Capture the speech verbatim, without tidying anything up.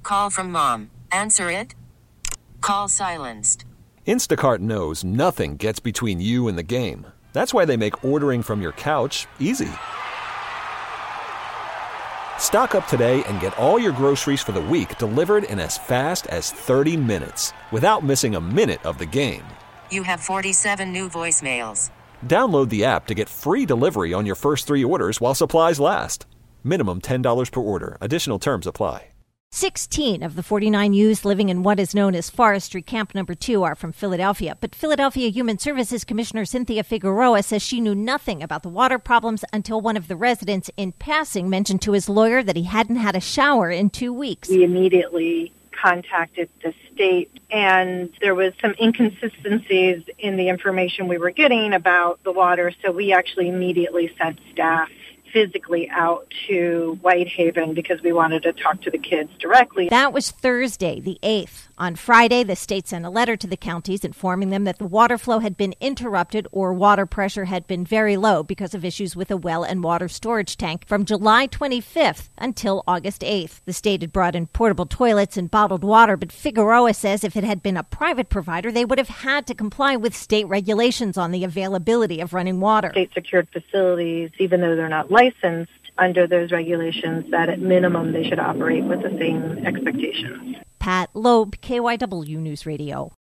call from mom. Answer it. Call silenced. Instacart knows nothing gets between you and the game. That's why they make ordering from your couch easy. Stock up today and get all your groceries for the week delivered in as fast as thirty minutes without missing a minute of the game. You have forty-seven new voicemails. Download the app to get free delivery on your first three orders while supplies last. Minimum ten dollars per order. Additional terms apply. sixteen of the forty-nine youths living in what is known as Forestry Camp Number two are from Philadelphia. But Philadelphia Human Services Commissioner Cynthia Figueroa says she knew nothing about the water problems until one of the residents in passing mentioned to his lawyer that he hadn't had a shower in two weeks. We immediately contacted the state, and there was some inconsistencies in the information we were getting about the water, so we actually immediately sent staff physically out to Whitehaven because we wanted to talk to the kids directly. That was Thursday, the eighth. On Friday, the state sent a letter to the counties informing them that the water flow had been interrupted or water pressure had been very low because of issues with a well and water storage tank from July twenty-fifth until August eighth. The state had brought in portable toilets and bottled water, but Figueroa says if it had been a private provider, they would have had to comply with state regulations on the availability of running water. State-secured facilities, even though they're not licensed under those regulations, that at minimum they should operate with the same expectations. Pat Loeb, K Y W News Radio.